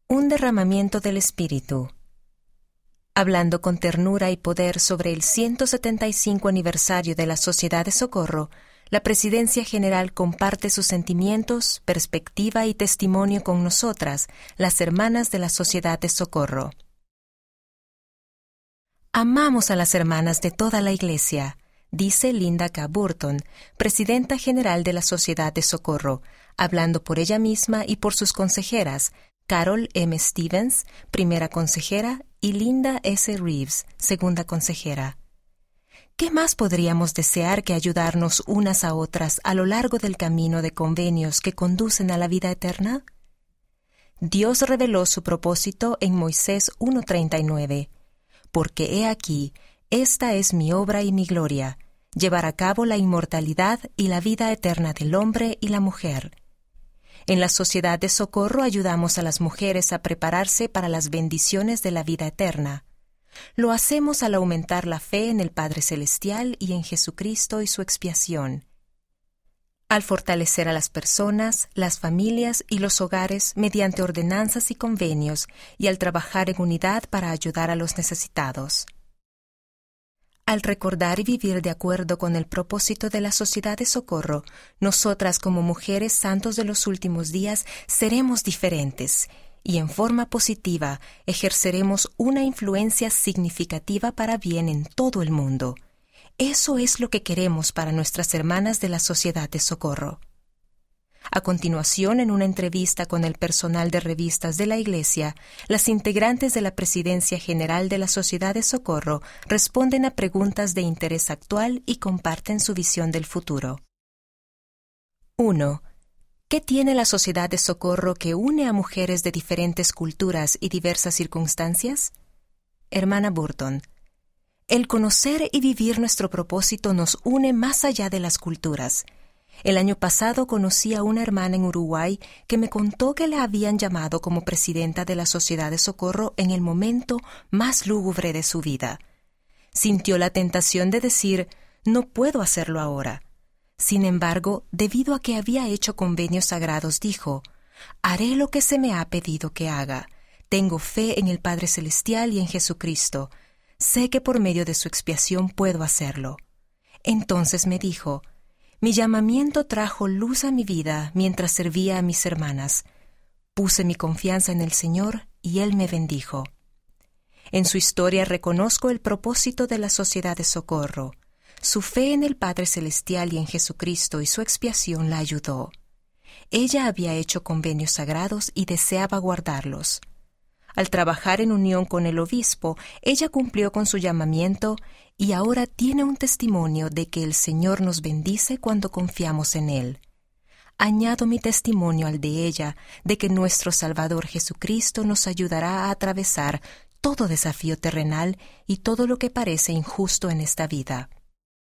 Un derramamiento del Espíritu. Hablando con ternura y poder sobre el 175 aniversario de la Sociedad de Socorro, la Presidencia General comparte sus sentimientos, perspectiva y testimonio con nosotras, las hermanas de la Sociedad de Socorro. Amamos a las hermanas de toda la Iglesia, dice Linda K. Burton, Presidenta General de la Sociedad de Socorro, hablando por ella misma y por sus consejeras, Carol M. Stevens, primera consejera, y Linda S. Reeves, segunda consejera. ¿Qué más podríamos desear que ayudarnos unas a otras a lo largo del camino de convenios que conducen a la vida eterna? Dios reveló su propósito en Moisés 1:39. Porque he aquí, esta es mi obra y mi gloria, llevar a cabo la inmortalidad y la vida eterna del hombre y la mujer. En la Sociedad de Socorro ayudamos a las mujeres a prepararse para las bendiciones de la vida eterna. Lo hacemos al aumentar la fe en el Padre Celestial y en Jesucristo y su expiación. Al fortalecer a las personas, las familias y los hogares mediante ordenanzas y convenios y al trabajar en unidad para ayudar a los necesitados. Al recordar y vivir de acuerdo con el propósito de la Sociedad de Socorro, nosotras como mujeres santos de los últimos días seremos diferentes y en forma positiva ejerceremos una influencia significativa para bien en todo el mundo. Eso es lo que queremos para nuestras hermanas de la Sociedad de Socorro. A continuación, en una entrevista con el personal de revistas de la Iglesia, las integrantes de la Presidencia General de la Sociedad de Socorro responden a preguntas de interés actual y comparten su visión del futuro. 1. ¿Qué tiene la Sociedad de Socorro que une a mujeres de diferentes culturas y diversas circunstancias? Hermana Burton. El conocer y vivir nuestro propósito nos une más allá de las culturas. El año pasado conocí a una hermana en Uruguay que me contó que la habían llamado como presidenta de la Sociedad de Socorro en el momento más lúgubre de su vida. Sintió la tentación de decir, no puedo hacerlo ahora. Sin embargo, debido a que había hecho convenios sagrados, dijo, haré lo que se me ha pedido que haga. Tengo fe en el Padre Celestial y en Jesucristo. Sé que por medio de su expiación puedo hacerlo. Entonces me dijo, mi llamamiento trajo luz a mi vida mientras servía a mis hermanas. Puse mi confianza en el Señor y Él me bendijo. En su historia reconozco el propósito de la Sociedad de Socorro. Su fe en el Padre Celestial y en Jesucristo y su expiación la ayudó. Ella había hecho convenios sagrados y deseaba guardarlos. Al trabajar en unión con el obispo, ella cumplió con su llamamiento y ahora tiene un testimonio de que el Señor nos bendice cuando confiamos en Él. Añado mi testimonio al de ella, de que nuestro Salvador Jesucristo nos ayudará a atravesar todo desafío terrenal y todo lo que parece injusto en esta vida.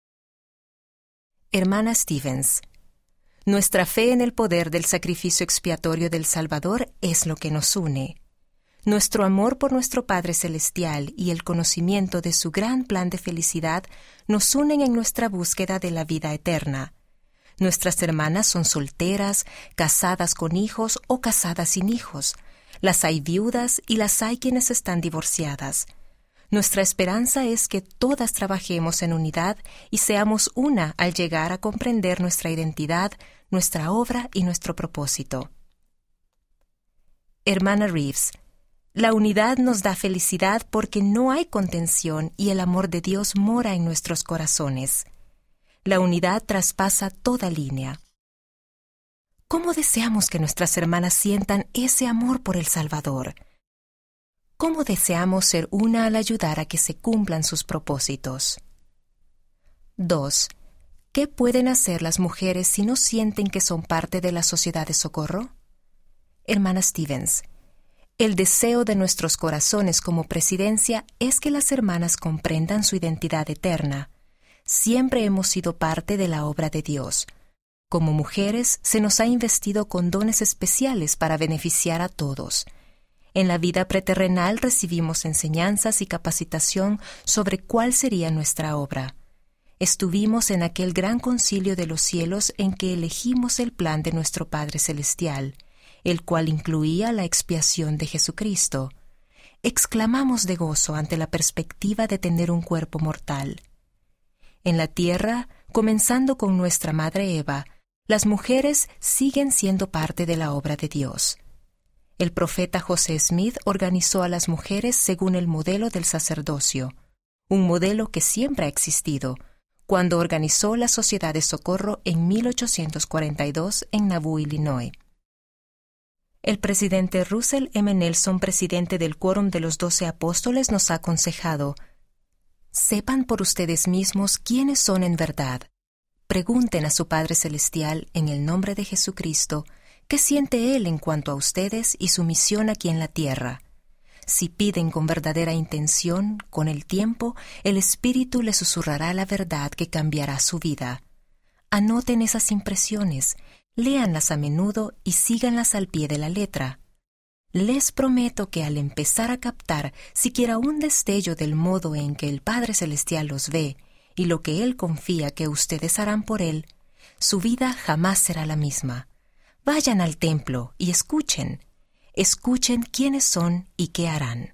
Hermana Stevens. Nuestra fe en el poder del sacrificio expiatorio del Salvador es lo que nos une. Nuestro amor por nuestro Padre Celestial y el conocimiento de su gran plan de felicidad nos unen en nuestra búsqueda de la vida eterna. Nuestras hermanas son solteras, casadas con hijos o casadas sin hijos. Las hay viudas y las hay quienes están divorciadas. Nuestra esperanza es que todas trabajemos en unidad y seamos una al llegar a comprender nuestra identidad, nuestra obra y nuestro propósito. Hermana Reeves. La unidad nos da felicidad porque no hay contención y el amor de Dios mora en nuestros corazones. La unidad traspasa toda línea. ¿Cómo deseamos que nuestras hermanas sientan ese amor por el Salvador? ¿Cómo deseamos ser una al ayudar a que se cumplan sus propósitos? 2. ¿Qué pueden hacer las mujeres si no sienten que son parte de la Sociedad de Socorro? Hermana Stevens. El deseo de nuestros corazones como presidencia es que las hermanas comprendan su identidad eterna. Siempre hemos sido parte de la obra de Dios. Como mujeres, se nos ha investido con dones especiales para beneficiar a todos. En la vida preterrenal recibimos enseñanzas y capacitación sobre cuál sería nuestra obra. Estuvimos en aquel gran concilio de los cielos en que elegimos el plan de nuestro Padre Celestial. el cual incluía la expiación de Jesucristo. Exclamamos de gozo ante la perspectiva de tener un cuerpo mortal. En la tierra, comenzando con nuestra madre Eva, las mujeres siguen siendo parte de la obra de Dios. El profeta José Smith organizó a las mujeres según el modelo del sacerdocio, un modelo que siempre ha existido, cuando organizó la Sociedad de Socorro en 1842 en Nauvoo, Illinois. El presidente Russell M. Nelson, presidente del Quórum de los 12 Apóstoles, nos ha aconsejado: sepan por ustedes mismos quiénes son en verdad. Pregunten a su Padre Celestial en el nombre de Jesucristo qué siente Él en cuanto a ustedes y su misión aquí en la tierra. Si piden con verdadera intención, con el tiempo, el Espíritu les susurrará la verdad que cambiará su vida. Anoten esas impresiones, léanlas a menudo y síganlas al pie de la letra. Les prometo que al empezar a captar siquiera un destello del modo en que el Padre Celestial los ve y lo que Él confía que ustedes harán por Él, su vida jamás será la misma. Vayan al templo y escuchen. Escuchen quiénes son y qué harán.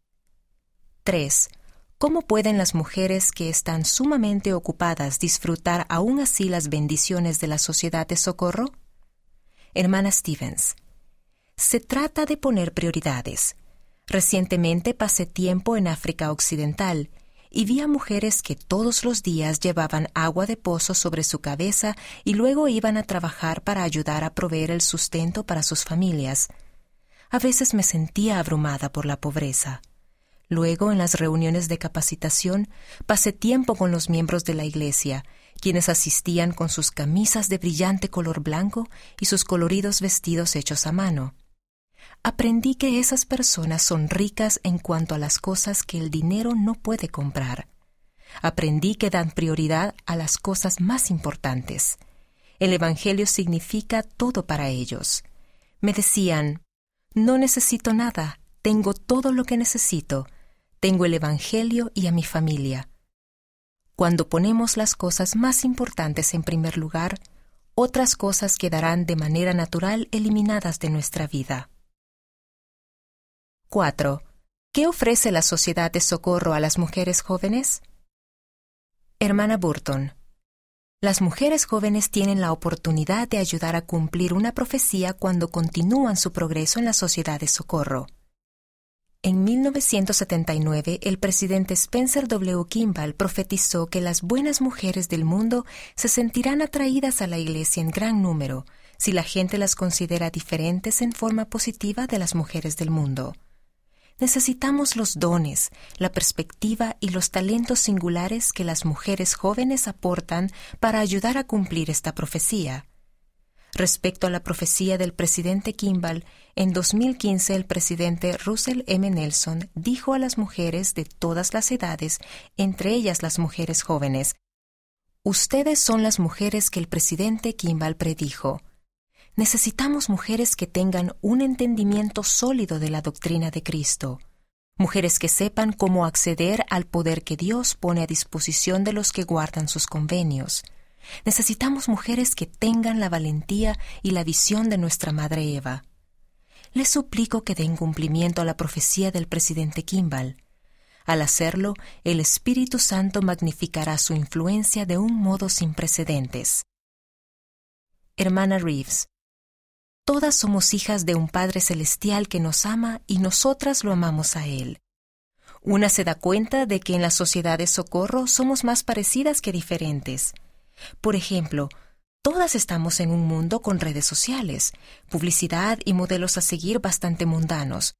3. ¿Cómo pueden las mujeres que están sumamente ocupadas disfrutar aún así las bendiciones de la Sociedad de Socorro? Hermana Stevens, se trata de poner prioridades. Recientemente pasé tiempo en África Occidental y vi a mujeres que todos los días llevaban agua de pozo sobre su cabeza y luego iban a trabajar para ayudar a proveer el sustento para sus familias. A veces me sentía abrumada por la pobreza. Luego, en las reuniones de capacitación, pasé tiempo con los miembros de la iglesia, quienes asistían con sus camisas de brillante color blanco y sus coloridos vestidos hechos a mano. Aprendí que esas personas son ricas en cuanto a las cosas que el dinero no puede comprar. Aprendí que dan prioridad a las cosas más importantes. El Evangelio significa todo para ellos. Me decían: no necesito nada, tengo todo lo que necesito. Tengo el Evangelio y a mi familia. Cuando ponemos las cosas más importantes en primer lugar, otras cosas quedarán de manera natural eliminadas de nuestra vida. 4. ¿Qué ofrece la Sociedad de Socorro a las mujeres jóvenes? Hermana Burton, las mujeres jóvenes tienen la oportunidad de ayudar a cumplir una profecía cuando continúan su progreso en la Sociedad de Socorro. En 1979, el presidente Spencer W. Kimball profetizó que las buenas mujeres del mundo se sentirán atraídas a la Iglesia en gran número si la gente las considera diferentes en forma positiva de las mujeres del mundo. Necesitamos los dones, la perspectiva y los talentos singulares que las mujeres jóvenes aportan para ayudar a cumplir esta profecía. Respecto a la profecía del presidente Kimball, en 2015 el presidente Russell M. Nelson dijo a las mujeres de todas las edades, entre ellas las mujeres jóvenes: ustedes son las mujeres que el presidente Kimball predijo. Necesitamos mujeres que tengan un entendimiento sólido de la doctrina de Cristo, mujeres que sepan cómo acceder al poder que Dios pone a disposición de los que guardan sus convenios. Necesitamos mujeres que tengan la valentía y la visión de nuestra madre Eva. Les suplico que den cumplimiento a la profecía del presidente Kimball. Al hacerlo, el Espíritu Santo magnificará su influencia de un modo sin precedentes. Hermana Reeves, todas somos hijas de un Padre Celestial que nos ama y nosotras lo amamos a Él. Una se da cuenta de que en la Sociedad de Socorro somos más parecidas que diferentes. Por ejemplo, todas estamos en un mundo con redes sociales, publicidad y modelos a seguir bastante mundanos.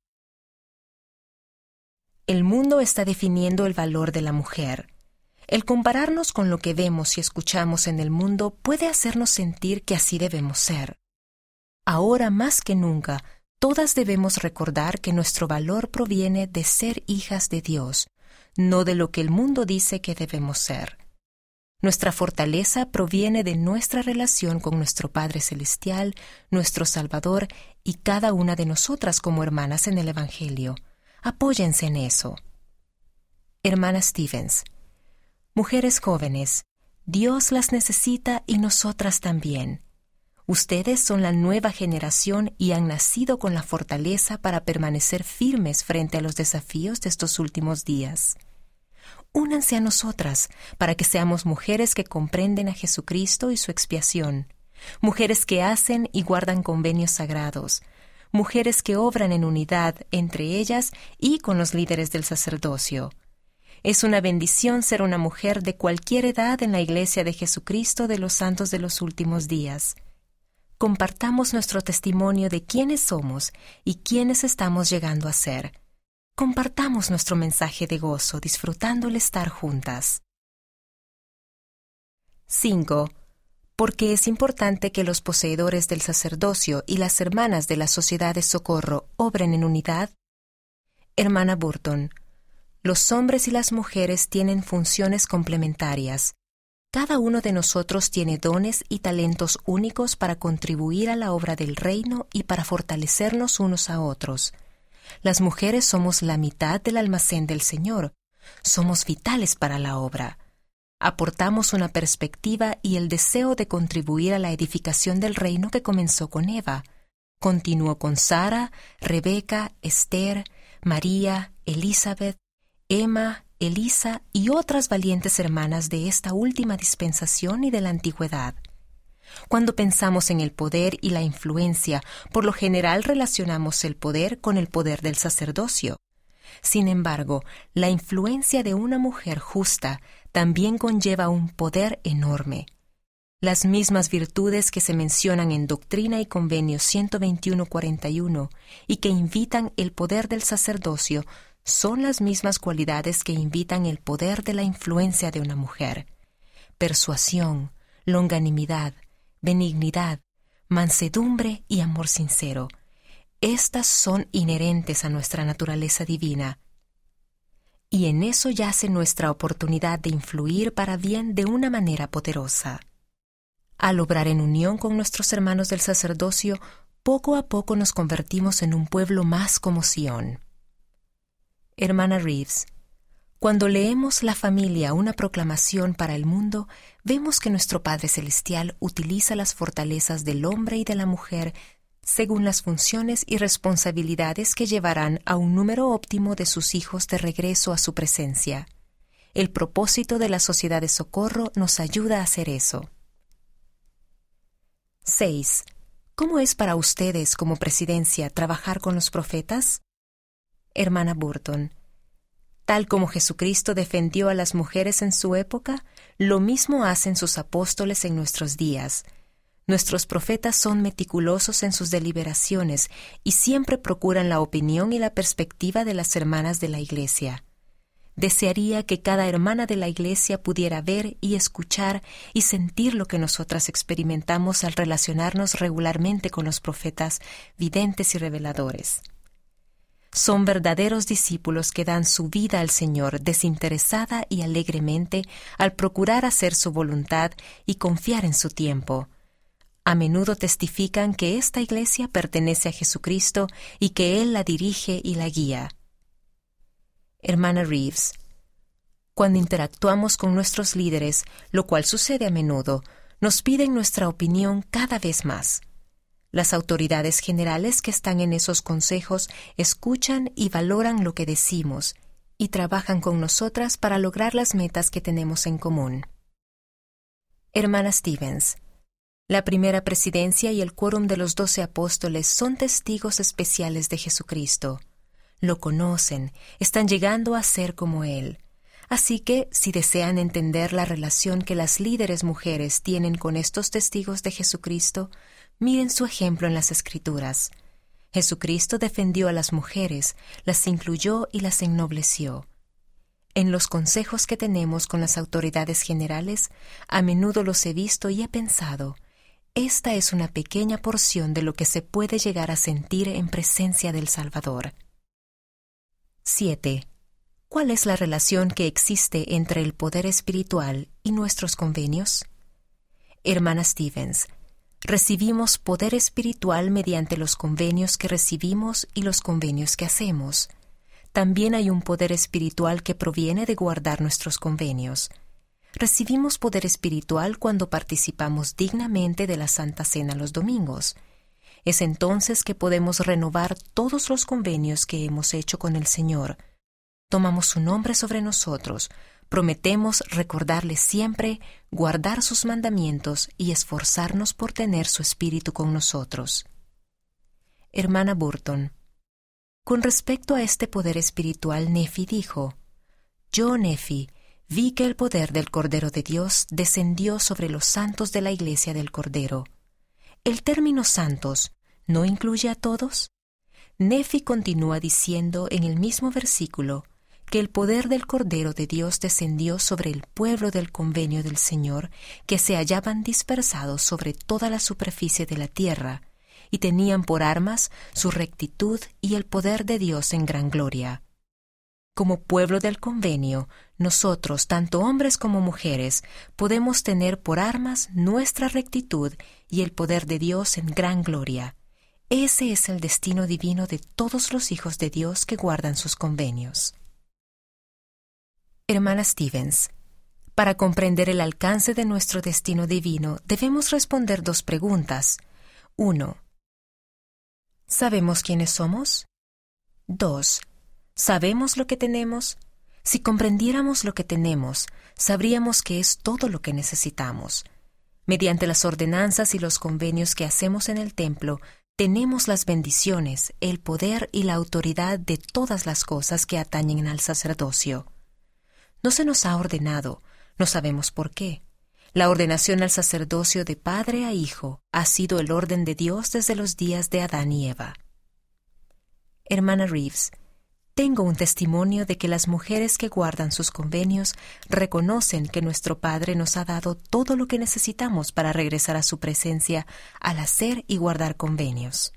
El mundo está definiendo el valor de la mujer. El compararnos con lo que vemos y escuchamos en el mundo puede hacernos sentir que así debemos ser. Ahora más que nunca, todas debemos recordar que nuestro valor proviene de ser hijas de Dios, no de lo que el mundo dice que debemos ser. Nuestra fortaleza proviene de nuestra relación con nuestro Padre Celestial, nuestro Salvador y cada una de nosotras como hermanas en el Evangelio. Apóyense en eso. Hermana Stevens, mujeres jóvenes, Dios las necesita y nosotras también. Ustedes son la nueva generación y han nacido con la fortaleza para permanecer firmes frente a los desafíos de estos últimos días. Únanse a nosotras para que seamos mujeres que comprenden a Jesucristo y su expiación, mujeres que hacen y guardan convenios sagrados, mujeres que obran en unidad entre ellas y con los líderes del sacerdocio. Es una bendición ser una mujer de cualquier edad en la Iglesia de Jesucristo de los Santos de los Últimos Días. Compartamos nuestro testimonio de quiénes somos y quiénes estamos llegando a ser. Compartamos nuestro mensaje de gozo disfrutando el estar juntas. 5. ¿Por qué es importante que los poseedores del sacerdocio y las hermanas de la Sociedad de Socorro obren en unidad? Hermana Burton, los hombres y las mujeres tienen funciones complementarias. Cada uno de nosotros tiene dones y talentos únicos para contribuir a la obra del reino y para fortalecernos unos a otros. Las mujeres somos la mitad del almacén del Señor. Somos vitales para la obra. Aportamos una perspectiva y el deseo de contribuir a la edificación del reino que comenzó con Eva. Continuó con Sara, Rebeca, Esther, María, Elizabeth, Emma, Elisa y otras valientes hermanas de esta última dispensación y de la antigüedad. Cuando pensamos en el poder y la influencia, por lo general relacionamos el poder con el poder del sacerdocio. Sin embargo, la influencia de una mujer justa también conlleva un poder enorme. Las mismas virtudes que se mencionan en Doctrina y Convenio 121-41 y que invitan el poder del sacerdocio son las mismas cualidades que invitan el poder de la influencia de una mujer. Persuasión, longanimidad, benignidad, mansedumbre y amor sincero. Estas son inherentes a nuestra naturaleza divina. Y en eso yace nuestra oportunidad de influir para bien de una manera poderosa. Al obrar en unión con nuestros hermanos del sacerdocio, poco a poco nos convertimos en un pueblo más como Sión. Hermana Reeves, cuando leemos La familia, una proclamación para el mundo, vemos que nuestro Padre Celestial utiliza las fortalezas del hombre y de la mujer según las funciones y responsabilidades que llevarán a un número óptimo de sus hijos de regreso a su presencia. El propósito de la Sociedad de Socorro nos ayuda a hacer eso. 6. ¿Cómo es para ustedes como presidencia trabajar con los profetas? Hermana Burton, tal como Jesucristo defendió a las mujeres en su época, lo mismo hacen sus apóstoles en nuestros días. Nuestros profetas son meticulosos en sus deliberaciones y siempre procuran la opinión y la perspectiva de las hermanas de la Iglesia. Desearía que cada hermana de la Iglesia pudiera ver y escuchar y sentir lo que nosotras experimentamos al relacionarnos regularmente con los profetas, videntes y reveladores. Son verdaderos discípulos que dan su vida al Señor desinteresada y alegremente al procurar hacer su voluntad y confiar en su tiempo. A menudo testifican que esta Iglesia pertenece a Jesucristo y que Él la dirige y la guía. Hermana Reeves, cuando interactuamos con nuestros líderes, lo cual sucede a menudo, nos piden nuestra opinión cada vez más. Las autoridades generales que están en esos consejos escuchan y valoran lo que decimos y trabajan con nosotras para lograr las metas que tenemos en común. Hermana Stevens, la primera presidencia y el quórum de los 12 apóstoles son testigos especiales de Jesucristo. Lo conocen, están llegando a ser como Él. Así que, si desean entender la relación que las líderes mujeres tienen con estos testigos de Jesucristo, miren su ejemplo en las Escrituras. Jesucristo defendió a las mujeres, las incluyó y las ennobleció. En los consejos que tenemos con las autoridades generales, a menudo los he visto y he pensado, esta es una pequeña porción de lo que se puede llegar a sentir en presencia del Salvador. 7. ¿Cuál es la relación que existe entre el poder espiritual y nuestros convenios? Hermana Stevens, recibimos poder espiritual mediante los convenios que recibimos y los convenios que hacemos. También hay un poder espiritual que proviene de guardar nuestros convenios. recibimos poder espiritual cuando participamos dignamente de la Santa Cena los domingos. Es entonces que podemos renovar todos los convenios que hemos hecho con el Señor. Tomamos su nombre sobre nosotros, prometemos recordarle siempre, guardar sus mandamientos y esforzarnos por tener su espíritu con nosotros. Hermana Burton, con respecto a este poder espiritual, Nefi dijo: Yo, Nefi, vi que el poder del Cordero de Dios descendió sobre los santos de la Iglesia del Cordero. ¿El término santos no incluye a todos? Nefi continúa diciendo en el mismo versículo que el poder del Cordero de Dios descendió sobre el pueblo del convenio del Señor, que se hallaban dispersados sobre toda la superficie de la tierra, y tenían por armas su rectitud y el poder de Dios en gran gloria. Como pueblo del convenio, nosotros, tanto hombres como mujeres, podemos tener por armas nuestra rectitud y el poder de Dios en gran gloria. Ese es el destino divino de todos los hijos de Dios que guardan sus convenios. Hermana Stevens, para comprender el alcance de nuestro destino divino, debemos responder 2 preguntas. 1. ¿Sabemos quiénes somos? 2. ¿Sabemos lo que tenemos? Si comprendiéramos lo que tenemos, sabríamos que es todo lo que necesitamos. Mediante las ordenanzas y los convenios que hacemos en el templo, tenemos las bendiciones, el poder y la autoridad de todas las cosas que atañen al sacerdocio. No se nos ha ordenado, no sabemos por qué. La ordenación al sacerdocio de padre a hijo ha sido el orden de Dios desde los días de Adán y Eva. Hermana Reeves, tengo un testimonio de que las mujeres que guardan sus convenios reconocen que nuestro Padre nos ha dado todo lo que necesitamos para regresar a su presencia al hacer y guardar convenios.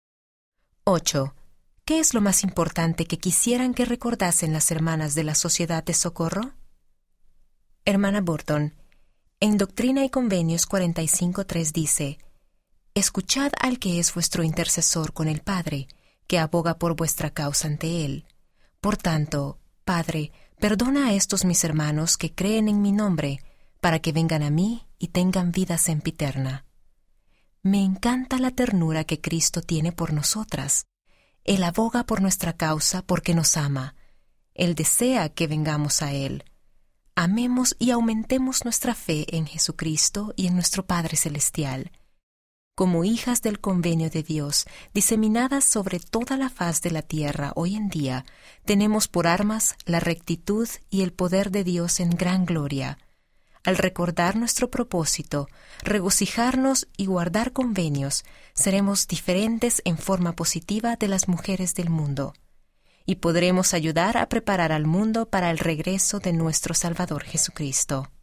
8. ¿Qué es lo más importante que quisieran que recordasen las hermanas de la Sociedad de Socorro? Hermana Burton, en Doctrina y Convenios 45.3 dice: Escuchad al que es vuestro intercesor con el Padre, que aboga por vuestra causa ante Él. Por tanto, Padre, perdona a estos mis hermanos que creen en mi nombre, para que vengan a mí y tengan vida sempiterna. Me encanta la ternura que Cristo tiene por nosotras. Él aboga por nuestra causa porque nos ama. Él desea que vengamos a Él. Amemos y aumentemos nuestra fe en Jesucristo y en nuestro Padre Celestial. Como hijas del convenio de Dios, diseminadas sobre toda la faz de la tierra hoy en día, tenemos por armas la rectitud y el poder de Dios en gran gloria. Al recordar nuestro propósito, regocijarnos y guardar convenios, seremos diferentes en forma positiva de las mujeres del mundo, y podremos ayudar a preparar al mundo para el regreso de nuestro Salvador Jesucristo.